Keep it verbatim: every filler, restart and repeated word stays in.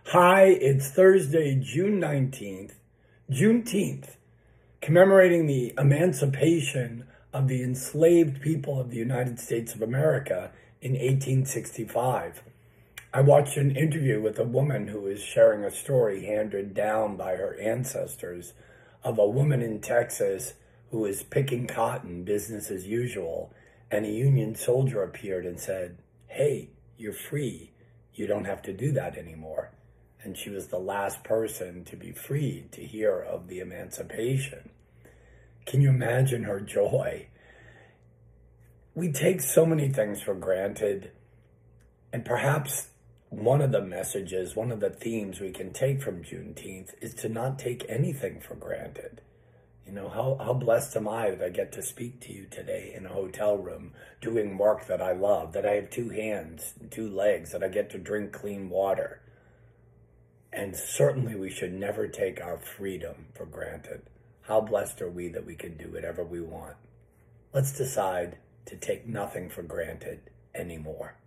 Hi, it's Thursday, June nineteenth, Juneteenth, commemorating the emancipation of the enslaved people of the United States of America in eighteen sixty-five. I watched an interview with a woman who was sharing a story handed down by her ancestors of a woman in Texas who was picking cotton, business as usual, and a Union soldier appeared and said, "Hey, you're free. You don't have to do that anymore." And she was the last person to be freed to hear of the emancipation. Can you imagine her joy? We take so many things for granted, and perhaps one of the messages, one of the themes we can take from Juneteenth is to not take anything for granted. You know, how, how blessed am I that I get to speak to you today in a hotel room, doing work that I love, that I have two hands, two legs, that I get to drink clean water. And certainly we should never take our freedom for granted. How blessed are we that we can do whatever we want? Let's decide to take nothing for granted anymore.